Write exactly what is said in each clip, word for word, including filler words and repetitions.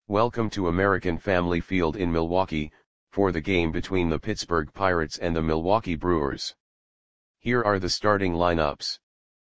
Welcome to American Family Field in Milwaukee, for the game between the Pittsburgh Pirates and the Milwaukee Brewers. Here are the starting lineups.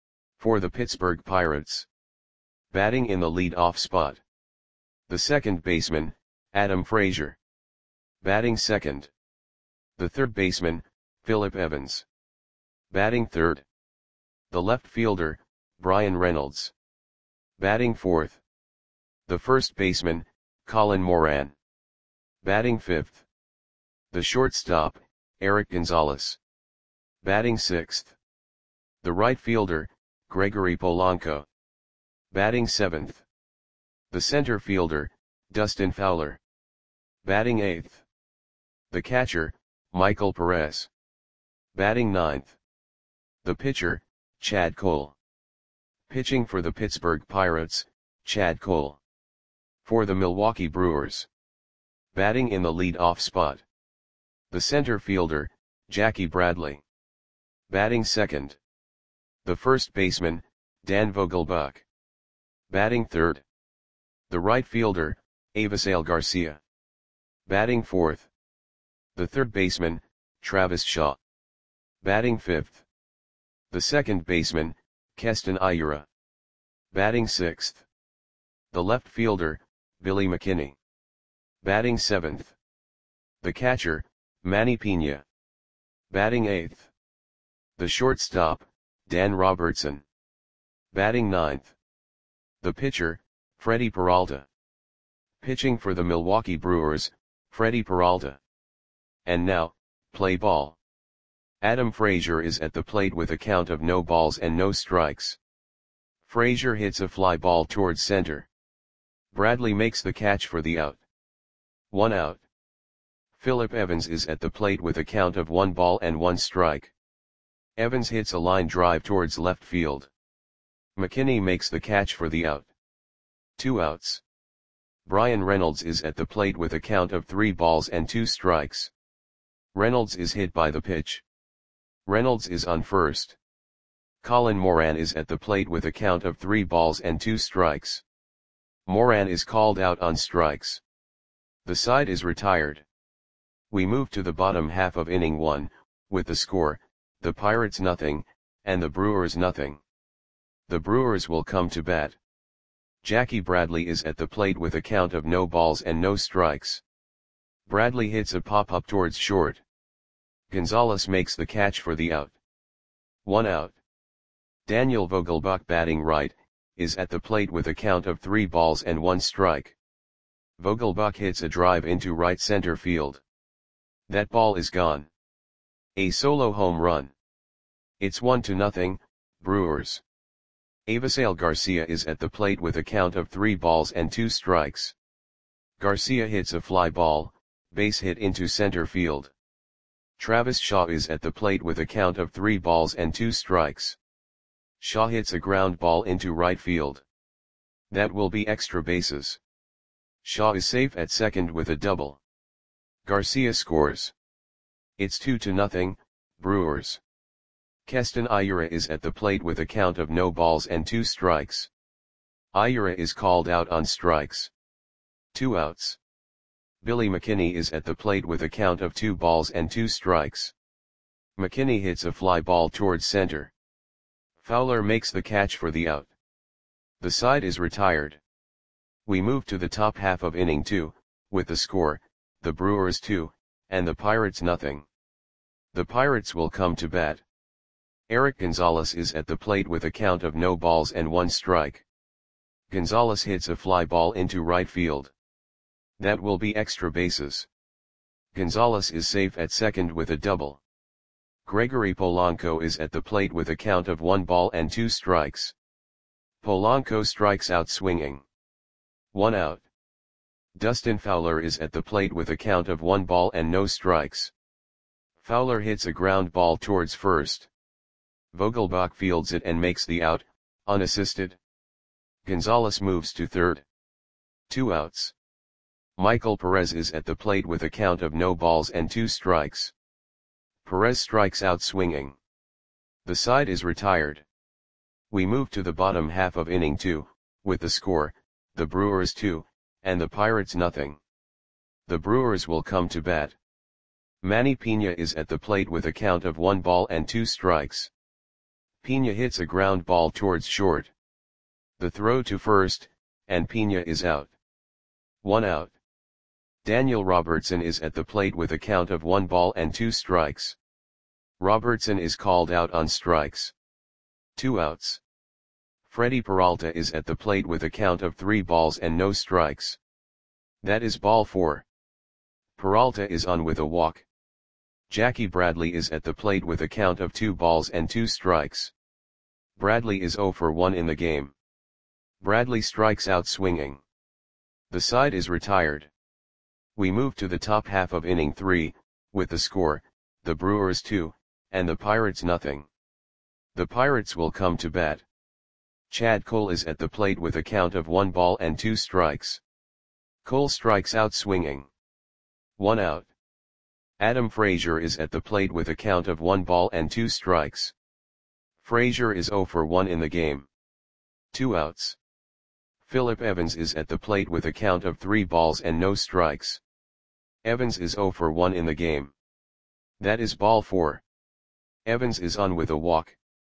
For the Pittsburgh Pirates. Batting in the lead-off spot. The second baseman, Adam Frazier. Batting second. The third baseman, Phillip Evans. Batting third. The left fielder, Bryan Reynolds. Batting fourth. The first baseman, Colin Moran. Batting fifth. The shortstop, Erik Gonzalez. Batting sixth. The right fielder, Gregory Polanco. Batting seventh. The center fielder, Dustin Fowler. Batting eighth. The catcher, Michael Perez. Batting ninth. The pitcher, Chad Cole. Pitching for the Pittsburgh Pirates, Chad Cole. For the Milwaukee Brewers. Batting in the lead-off spot. The center fielder, Jackie Bradley. Batting second. The first baseman, Dan Vogelbach. Batting third. The right fielder, Avisail Garcia. Batting fourth. The third baseman, Travis Shaw. Batting fifth. The second baseman, Keston Hiura. Batting sixth. The left fielder, Billy McKinney. Batting seventh. The catcher, Manny Pena. Batting eighth. The shortstop, Dan Robertson. Batting ninth. The pitcher, Freddie Peralta. Pitching for the Milwaukee Brewers, Freddie Peralta. And now, play ball. Adam Frazier is at the plate with a count of no balls and no strikes. Frazier hits a fly ball towards center. Bradley makes the catch for the out. One out. Phillip Evans is at the plate with a count of one ball and one strike. Evans hits a line drive towards left field. McKinney makes the catch for the out. Two outs. Bryan Reynolds is at the plate with a count of three balls and two strikes. Reynolds is hit by the pitch. Reynolds is on first. Colin Moran is at the plate with a count of three balls and two strikes. Moran is called out on strikes. The side is retired. We move to the bottom half of inning one, with the score, the Pirates nothing, and the Brewers nothing. The Brewers will come to bat. Jackie Bradley is at the plate with a count of no balls and no strikes. Bradley hits a pop-up towards short. Gonzalez makes the catch for the out. One out. Daniel Vogelbach, batting right, is at the plate with a count of three balls and one strike. Vogelbach hits a drive into right center field. That ball is gone. A solo home run. It's one to nothing, Brewers. Avisail Garcia is at the plate with a count of three balls and two strikes. Garcia hits a fly ball, base hit into center field. Travis Shaw is at the plate with a count of three balls and two strikes. Shaw hits a ground ball into right field. That will be extra bases. Shaw is safe at second with a double. Garcia scores. It's two to nothing, Brewers. Keston Hiura is at the plate with a count of no balls and two strikes. Hiura is called out on strikes. Two outs. Billy McKinney is at the plate with a count of two balls and two strikes. McKinney hits a fly ball towards center. Fowler makes the catch for the out. The side is retired. We move to the top half of inning two, with the score, the Brewers two, and the Pirates nothing. The Pirates will come to bat. Erik Gonzalez is at the plate with a count of no balls and one strike. Gonzalez hits a fly ball into right field. That will be extra bases. Gonzalez is safe at second with a double. Gregory Polanco is at the plate with a count of one ball and two strikes. Polanco strikes out swinging. One out. Dustin Fowler is at the plate with a count of one ball and no strikes. Fowler hits a ground ball towards first. Vogelbach fields it and makes the out, unassisted. Gonzalez moves to third. Two outs. Michael Perez is at the plate with a count of no balls and two strikes. Perez strikes out swinging. The side is retired. We move to the bottom half of inning two, with the score, the Brewers two, and the Pirates nothing. The Brewers will come to bat. Manny Pena is at the plate with a count of one ball and two strikes. Pena hits a ground ball towards short. The throw to first, and Pena is out. One out. Daniel Robertson is at the plate with a count of one ball and two strikes. Robertson is called out on strikes. Two outs. Freddie Peralta is at the plate with a count of three balls and no strikes. That is ball four. Peralta is on with a walk. Jackie Bradley is at the plate with a count of two balls and two strikes. Bradley is zero for one in the game. Bradley strikes out swinging. The side is retired. We move to the top half of inning three, with the score, the Brewers two, and the Pirates nothing. The Pirates will come to bat. Chad Cole is at the plate with a count of one ball and two strikes. Cole strikes out swinging. One out. Adam Frazier is at the plate with a count of one ball and two strikes. Frazier is zero for one in the game. Two outs. Phillip Evans is at the plate with a count of three balls and no strikes. Evans is zero for one in the game. That is ball four. Evans is on with a walk.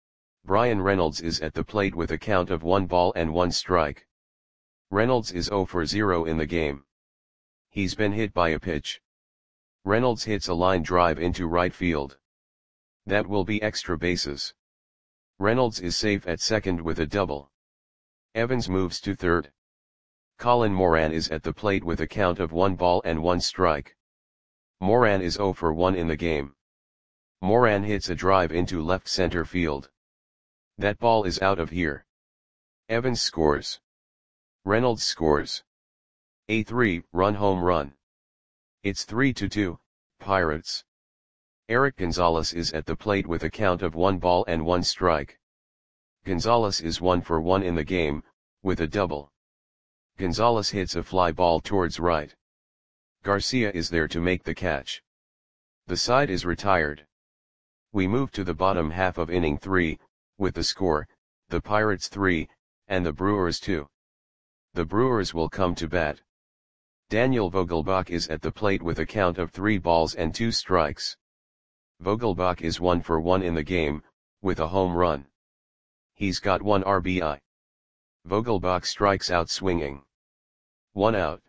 Brian Reynolds is at the plate with a count of one ball and one strike. Reynolds is zero for zero in the game. He's been hit by a pitch. Reynolds hits a line drive into right field. That will be extra bases. Reynolds is safe at second with a double. Evans moves to third. Colin Moran is at the plate with a count of one ball and one strike. Moran is zero for one in the game. Moran hits a drive into left center field. That ball is out of here. Evans scores. Reynolds scores. A three-run home run. It's three to two, Pirates. Eric Gonzalez is at the plate with a count of one ball and one strike. Gonzalez is one for one in the game, with a double. Gonzalez hits a fly ball towards right. Garcia is there to make the catch. The side is retired. We move to the bottom half of inning three, with the score, the Pirates three, and the Brewers two. The Brewers will come to bat. Daniel Vogelbach is at the plate with a count of three balls and two strikes. Vogelbach is one for one in the game, with a home run. He's got one R B I. Vogelbach strikes out swinging. One out.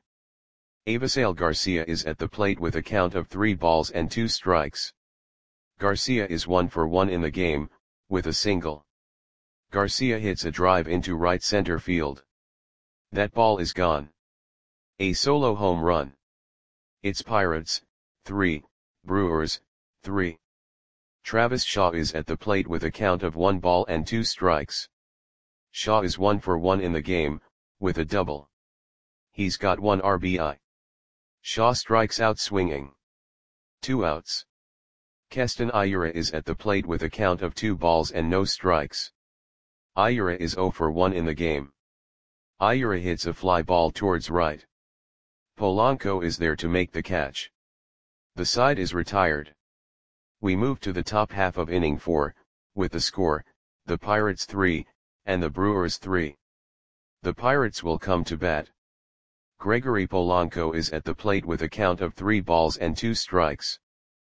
Avisail Garcia is at the plate with a count of three balls and two strikes. Garcia is one for one in the game, with a single. Garcia hits a drive into right center field. That ball is gone. A solo home run. It's Pirates, three, Brewers, three. Travis Shaw is at the plate with a count of one ball and two strikes. Shaw is one for one in the game, with a double. He's got one R B I. Shaw strikes out swinging. Two outs. Keston Hiura is at the plate with a count of two balls and no strikes. Hiura is zero for one in the game. Hiura hits a fly ball towards right. Polanco is there to make the catch. The side is retired. We move to the top half of inning four, with the score, the Pirates three, and the Brewers three. The Pirates will come to bat. Gregory Polanco is at the plate with a count of three balls and two strikes.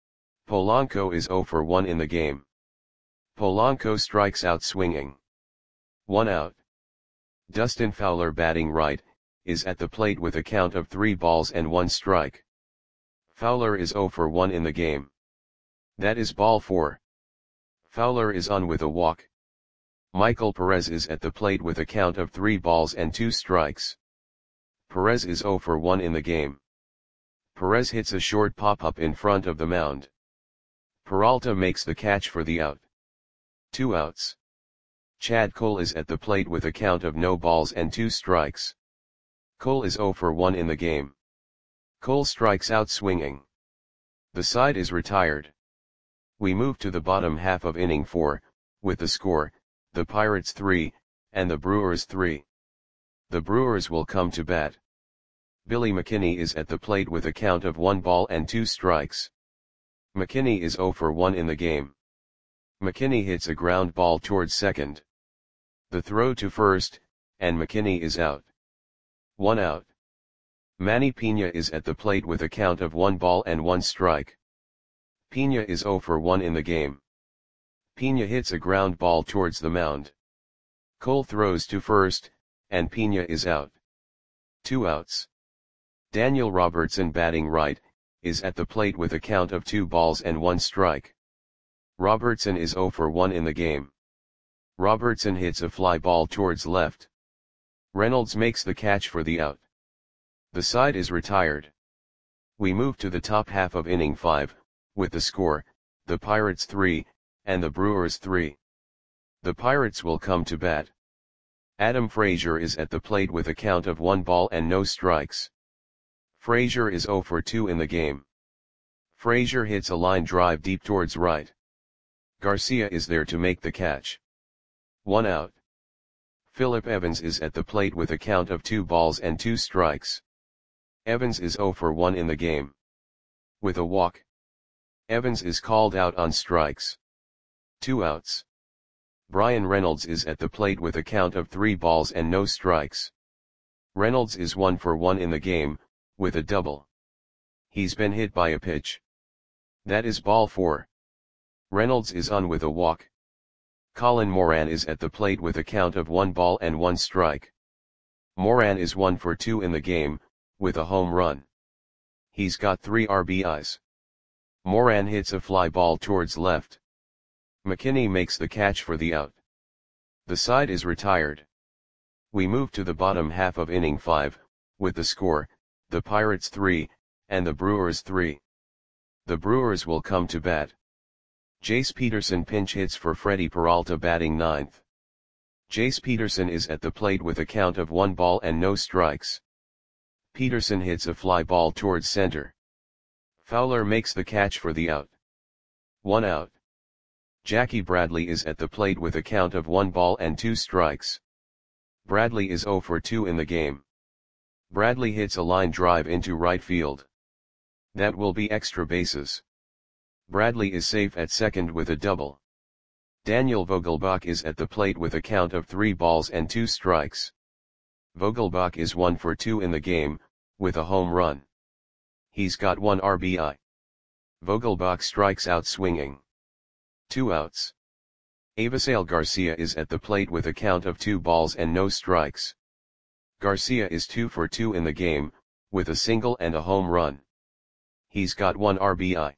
Polanco is zero for one in the game. Polanco strikes out swinging. One out. Dustin Fowler, batting right, is at the plate with a count of three balls and one strike. Fowler is zero for one in the game. That is ball four. Fowler is on with a walk. Michael Perez is at the plate with a count of three balls and two strikes. Perez is zero for one in the game. Perez hits a short pop-up in front of the mound. Peralta makes the catch for the out. Two outs. Chad Cole is at the plate with a count of no balls and two strikes. Cole is zero for one in the game. Cole strikes out swinging. The side is retired. We move to the bottom half of inning four, with the score, the Pirates three, and the Brewers three. The Brewers will come to bat. Billy McKinney is at the plate with a count of one ball and two strikes. McKinney is zero for one in the game. McKinney hits a ground ball towards second. The throw to first, and McKinney is out. One out. Manny Pena is at the plate with a count of one ball and one strike. Pena is zero for one in the game. Pena hits a ground ball towards the mound. Cole throws to first, and Pena is out. Two outs. Daniel Robertson, batting right, is at the plate with a count of two balls and one strike. Robertson is zero for one in the game. Robertson hits a fly ball towards left. Reynolds makes the catch for the out. The side is retired. We move to the top half of inning five, with the score, the Pirates three, and the Brewers three. The Pirates will come to bat. Adam Frazier is at the plate with a count of one ball and no strikes. Frazier is zero for two in the game. Frazier hits a line drive deep towards right. Garcia is there to make the catch. One out. Phillip Evans is at the plate with a count of two balls and two strikes. Evans is zero for one in the game. With a walk, Evans is called out on strikes. Two outs. Brian Reynolds is at the plate with a count of three balls and no strikes. Reynolds is one for one in the game, with a double. He's been hit by a pitch. That is ball four. Reynolds is on with a walk. Colin Moran is at the plate with a count of one ball and one strike. Moran is one for two in the game, with a home run. He's got three R B Is. Moran hits a fly ball towards left. McKinney makes the catch for the out. The side is retired. We move to the bottom half of inning five, with the score, the Pirates three, and the Brewers three. The Brewers will come to bat. Jace Peterson pinch hits for Freddie Peralta, batting ninth. Jace Peterson is at the plate with a count of one ball and no strikes. Peterson hits a fly ball towards center. Fowler makes the catch for the out. One out. Jackie Bradley is at the plate with a count of one ball and two strikes. Bradley is zero for two in the game. Bradley hits a line drive into right field. That will be extra bases. Bradley is safe at second with a double. Daniel Vogelbach is at the plate with a count of three balls and two strikes. Vogelbach is one for two in the game, with a home run. He's got one R B I. Vogelbach strikes out swinging. Two outs. Avisail Garcia is at the plate with a count of two balls and no strikes. Garcia is two for two in the game, with a single and a home run. He's got one R B I.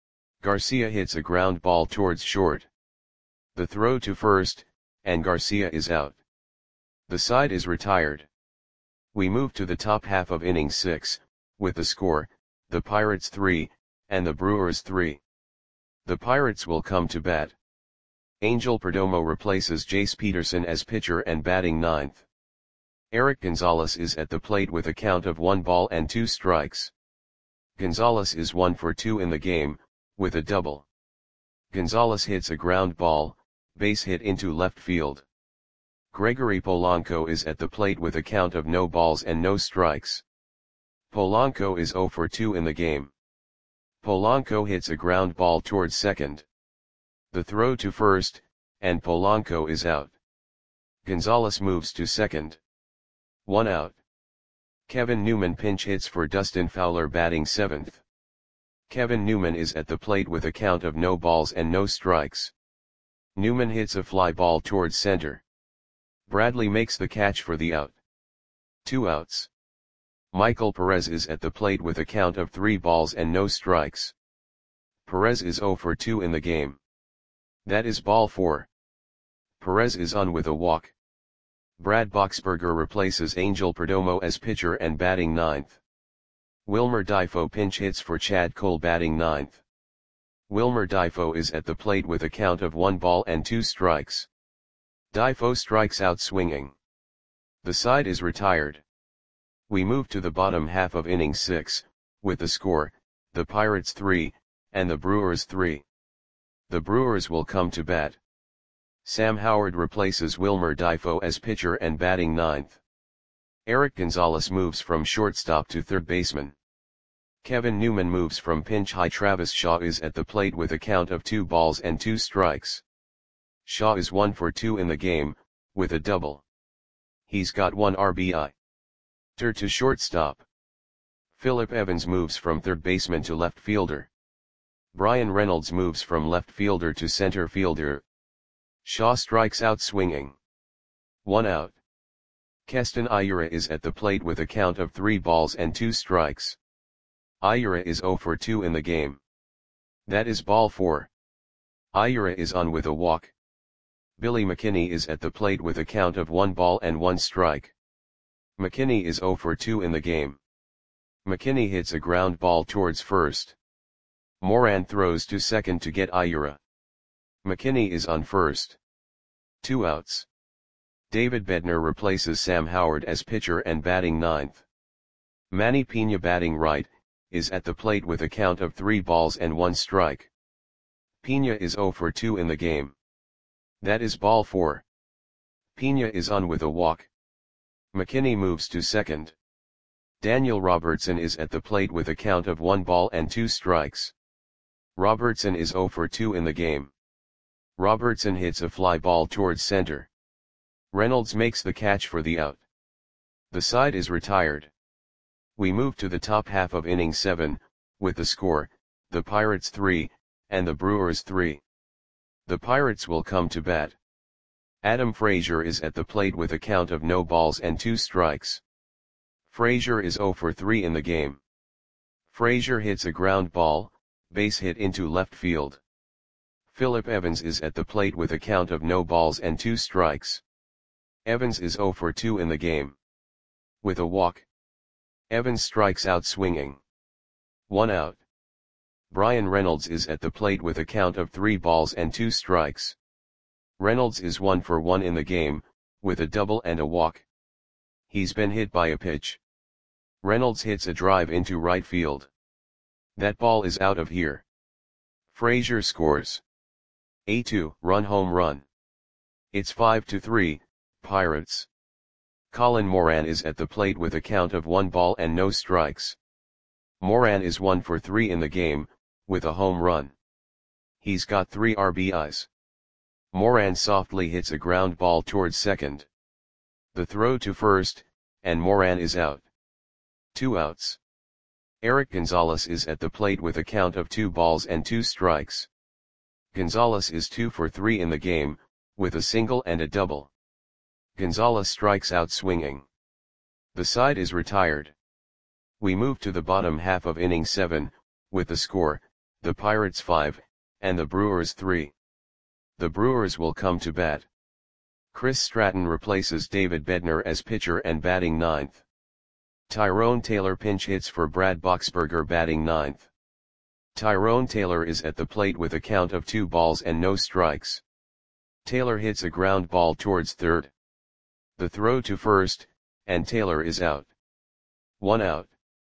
Garcia hits a ground ball towards short. The throw to first, and Garcia is out. The side is retired. We move to the top half of inning six, with the score, the Pirates three, and the Brewers three. The Pirates will come to bat. Angel Perdomo replaces Jace Peterson as pitcher and batting ninth. Eric Gonzalez is at the plate with a count of one ball and two strikes. Gonzalez is one for two in the game, with a double. Gonzalez hits a ground ball, base hit into left field. Gregory Polanco is at the plate with a count of no balls and no strikes. Polanco is zero for two in the game. Polanco hits a ground ball towards second. The throw to first, and Polanco is out. Gonzalez moves to second. One out. Kevin Newman pinch hits for Dustin Fowler, batting seventh. Kevin Newman is at the plate with a count of no balls and no strikes. Newman hits a fly ball towards center. Bradley makes the catch for the out. Two outs. Michael Perez is at the plate with a count of three balls and no strikes. Perez is zero for two in the game. That is ball four. Perez is on with a walk. Brad Boxberger replaces Angel Perdomo as pitcher and batting ninth. Wilmer Difo pinch hits for Chad Cole, batting ninth. Wilmer Difo is at the plate with a count of one ball and two strikes. Difo strikes out swinging. The side is retired. We move to the bottom half of inning six, with the score, the Pirates three, and the Brewers three. The Brewers will come to bat. Sam Howard replaces Wilmer Difo as pitcher and batting ninth. Eric Gonzalez moves from shortstop to third baseman. Kevin Newman moves from pinch high. Travis Shaw is at the plate with a count of two balls and two strikes. Shaw is one for two in the game, with a double. He's got one R B I. Tur to shortstop. Phillip Evans moves from third baseman to left fielder. Bryan Reynolds moves from left fielder to center fielder. Shaw strikes out swinging. One out. Keston Hiura is at the plate with a count of three balls and two strikes. Hiura is zero for two in the game. That is ball four. Hiura is on with a walk. Billy McKinney is at the plate with a count of one ball and one strike. McKinney is zero for two in the game. McKinney hits a ground ball towards first. Moran throws to second to get Hiura. McKinney is on first. Two outs. David Bednar replaces Sam Howard as pitcher and batting ninth. Manny Pena, batting right, is at the plate with a count of three balls and one strike. Pena is zero for two in the game. That is ball four. Pena is on with a walk. McKinney moves to second. Daniel Robertson is at the plate with a count of one ball and two strikes. Robertson is zero for two in the game. Robertson hits a fly ball towards center. Reynolds makes the catch for the out. The side is retired. We move to the top half of inning seven, with the score, the Pirates three, and the Brewers three. The Pirates will come to bat. Adam Frazier is at the plate with a count of no balls and two strikes. Frazier is zero for three in the game. Frazier hits a ground ball, base hit into left field. Phillip Evans is at the plate with a count of no balls and two strikes. Evans is zero for two in the game. With a walk. Evans strikes out swinging. One out. Bryan Reynolds is at the plate with a count of three balls and two strikes. Reynolds is one for one in the game, with a double and a walk. He's been hit by a pitch. Reynolds hits a drive into right field. That ball is out of here. Frazier scores. A two run home run. It's five to three, Pirates. Colin Moran is at the plate with a count of one ball and no strikes. Moran is one for three in the game, with a home run. He's got three R B Is. Moran softly hits a ground ball towards second. The throw to first, and Moran is out. Two outs. Eric Gonzalez is at the plate with a count of two balls and two strikes. Gonzalez is two for three in the game, with a single and a double. Gonzalez strikes out swinging. The side is retired. We move to the bottom half of inning seven, with the score, the Pirates five, and the Brewers three. The Brewers will come to bat. Chris Stratton replaces David Bednar as pitcher and batting ninth. Tyrone Taylor pinch hits for Brad Boxberger, batting ninth. Tyrone Taylor is at the plate with a count of two balls and no strikes. Taylor hits a ground ball towards third. The throw to first, and Taylor is out. One out.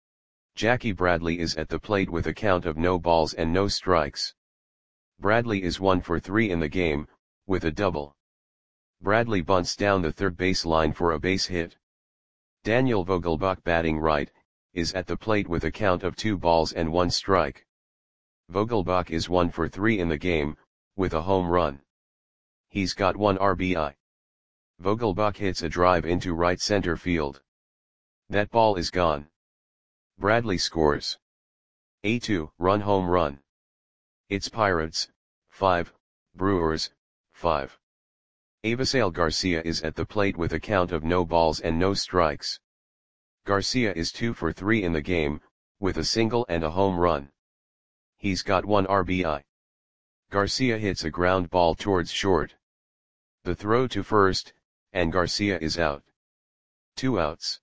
Jackie Bradley is at the plate with a count of no balls and no strikes. Bradley is one for three in the game, with a double. Bradley bunts down the third base line for a base hit. Daniel Vogelbach, batting right, is at the plate with a count of two balls and one strike. Vogelbach is one for three in the game, with a home run. He's got one R B I. Vogelbach hits a drive into right center field. That ball is gone. Bradley scores. A two run home run. It's Pirates five, Brewers five. Avisail Garcia is at the plate with a count of no balls and no strikes. Garcia is two for three in the game, with a single and a home run. He's got one R B I. Garcia hits a ground ball towards short. The throw to first, and Garcia is out. Two outs.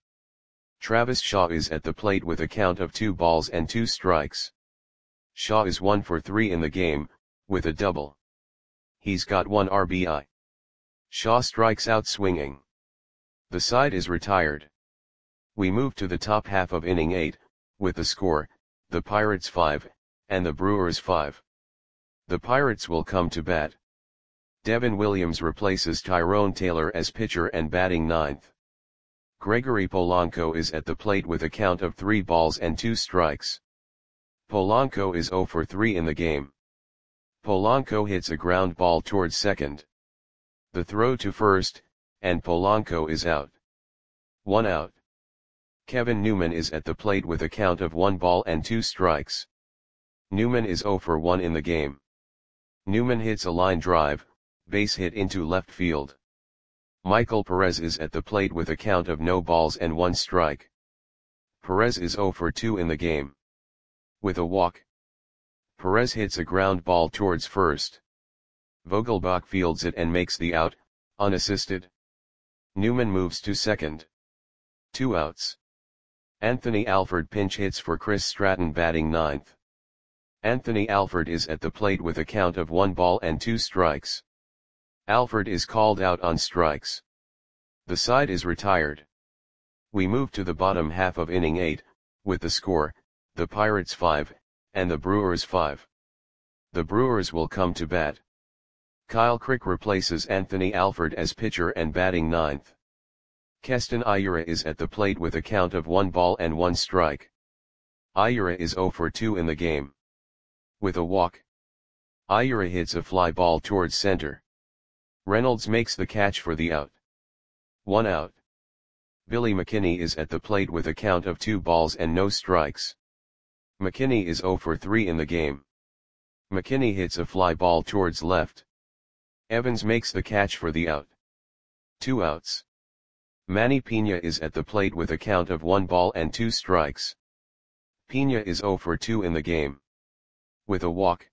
Travis Shaw is at the plate with a count of two balls and two strikes. Shaw is one for three in the game, with a double. He's got one R B I. Shaw strikes out swinging. The side is retired. We move to the top half of inning eight, with the score, the Pirates five, and the Brewers five. The Pirates will come to bat. Devin Williams replaces Tyrone Taylor as pitcher and batting ninth. Gregory Polanco is at the plate with a count of three balls and two strikes. Polanco is zero for three in the game. Polanco hits a ground ball towards second. The throw to first, and Polanco is out. One out. Kevin Newman is at the plate with a count of one ball and two strikes. Newman is zero for one in the game. Newman hits a line drive, base hit into left field. Michael Perez is at the plate with a count of no balls and one strike. Perez is zero for two in the game. With a walk, Perez hits a ground ball towards first. Vogelbach fields it and makes the out, unassisted. Newman moves to second. Two outs. Anthony Alford pinch hits for Chris Stratton batting ninth. Anthony Alford is at the plate with a count of one ball and two strikes. Alford is called out on strikes. The side is retired. We move to the bottom half of inning eight, with the score, the Pirates five, and the Brewers five. The Brewers will come to bat. Kyle Crick replaces Anthony Alford as pitcher and batting ninth. Keston Hiura is at the plate with a count of one ball and one strike. Hiura is zero for two in the game. With a walk, Hiura hits a fly ball towards center. Reynolds makes the catch for the out. One out. Billy McKinney is at the plate with a count of two balls and no strikes. McKinney is zero for three in the game. McKinney hits a fly ball towards left. Evans makes the catch for the out. Two outs. Manny Pena is at the plate with a count of one ball and two strikes. Pena is zero for two in the game. With a walk,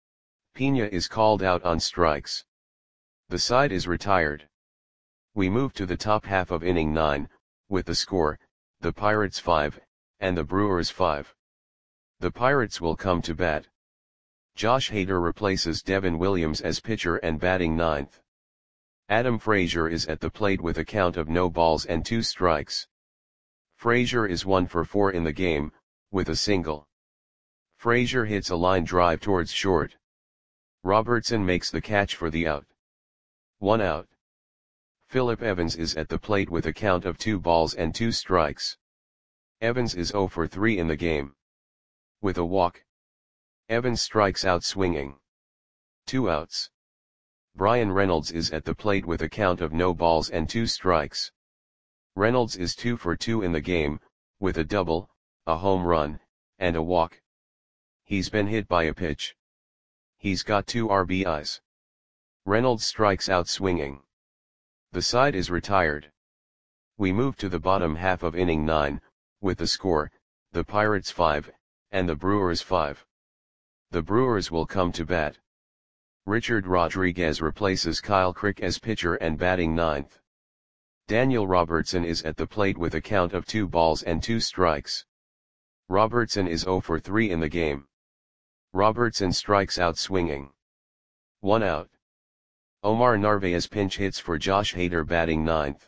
Pena is called out on strikes. The side is retired. We move to the top half of inning nine, with the score, the Pirates five, and the Brewers five. The Pirates will come to bat. Josh Hader replaces Devin Williams as pitcher and batting ninth. Adam Frazier is at the plate with a count of no balls and two strikes. Frazier is one for four in the game, with a single. Frazier hits a line drive towards short. Robertson makes the catch for the out. One out. Phillip Evans is at the plate with a count of two balls and two strikes. Evans is zero for three in the game. With a walk, Evans strikes out swinging. Two outs. Brian Reynolds is at the plate with a count of no balls and two strikes. Reynolds is two for two in the game, with a double, a home run, and a walk. He's been hit by a pitch. He's got two R B Is. Reynolds strikes out swinging. The side is retired. We move to the bottom half of inning nine, with the score, the Pirates five, and the Brewers five. The Brewers will come to bat. Richard Rodriguez replaces Kyle Crick as pitcher and batting ninth. Daniel Robertson is at the plate with a count of two balls and two strikes. Robertson is zero for three in the game. Robertson strikes out swinging. One out. Omar Narvaez pinch hits for Josh Hader batting ninth.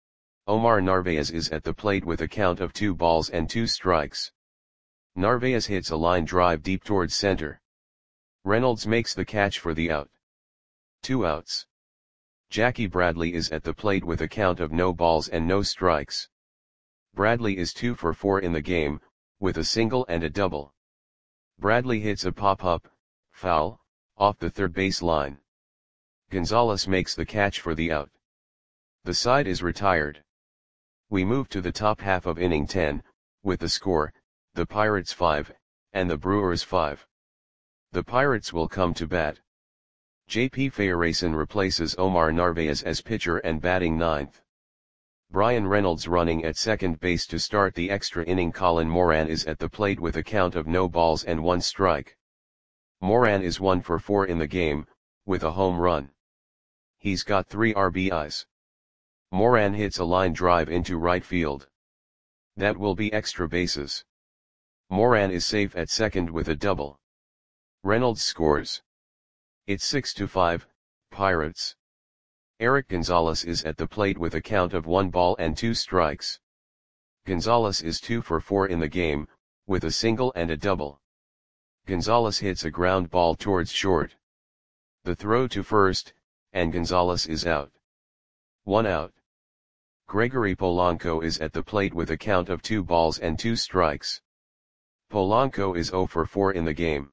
Omar Narvaez is at the plate with a count of two balls and two strikes. Narvaez hits a line drive deep towards center. Reynolds makes the catch for the out. Two outs. Jackie Bradley is at the plate with a count of no balls and no strikes. Bradley is two for four in the game, with a single and a double. Bradley hits a pop-up, foul, off the third base line. Gonzalez makes the catch for the out. The side is retired. We move to the top half of inning ten, with the score, the Pirates five, and the Brewers five. The Pirates will come to bat. J P Fayerson replaces Omar Narvaez as pitcher and batting ninth. Brian Reynolds running at second base to start the extra inning. Colin Moran is at the plate with a count of no balls and one strike. Moran is one for four in the game, with a home run. He's got three R B Is. Moran hits a line drive into right field. That will be extra bases. Moran is safe at second with a double. Reynolds scores. It's six to five, Pirates. Eric Gonzalez is at the plate with a count of one ball and two strikes. Gonzalez is two for four in the game, with a single and a double. Gonzalez hits a ground ball towards short. The throw to first, and Gonzalez is out. One out. Gregory Polanco is at the plate with a count of two balls and two strikes. Polanco is zero for four in the game.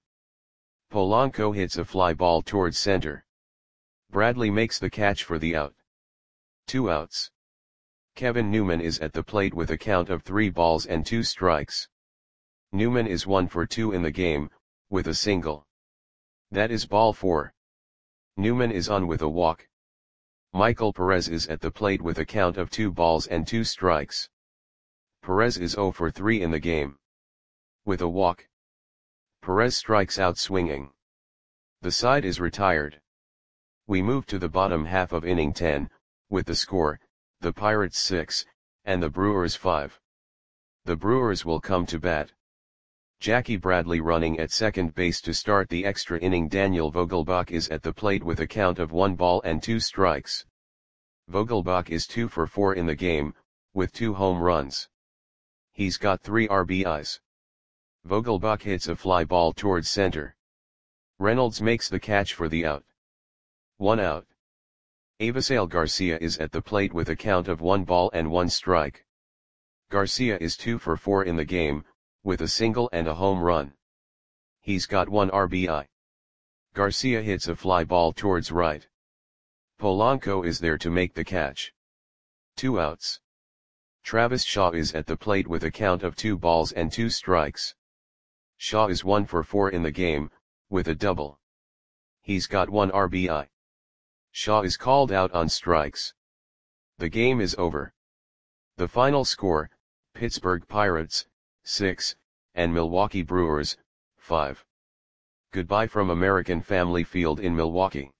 Polanco hits a fly ball towards center. Bradley makes the catch for the out. Two outs. Kevin Newman is at the plate with a count of three balls and two strikes. Newman is one for two in the game, with a single. That is ball four. Newman is on with a walk. Michael Perez is at the plate with a count of two balls and two strikes. Perez is zero for three in the game. With a walk. Perez strikes out swinging. The side is retired. We move to the bottom half of inning ten, with the score, the Pirates six, and the Brewers five. The Brewers will come to bat. Jackie Bradley running at second base to start the extra inning. Daniel Vogelbach is at the plate with a count of one ball and two strikes. Vogelbach is two for four in the game, with two home runs. He's got three R B Is. Vogelbach hits a fly ball towards center. Reynolds makes the catch for the out. One out. Avisail Garcia is at the plate with a count of one ball and one strike. Garcia is two for four in the game, with a single and a home run. He's got one R B I. Garcia hits a fly ball towards right. Polanco is there to make the catch. Two outs. Travis Shaw is at the plate with a count of two balls and two strikes. Shaw is one for four in the game, with a double. He's got one R B I. Shaw is called out on strikes. The game is over. The final score, Pittsburgh Pirates, six, and Milwaukee Brewers, five. Goodbye from American Family Field in Milwaukee.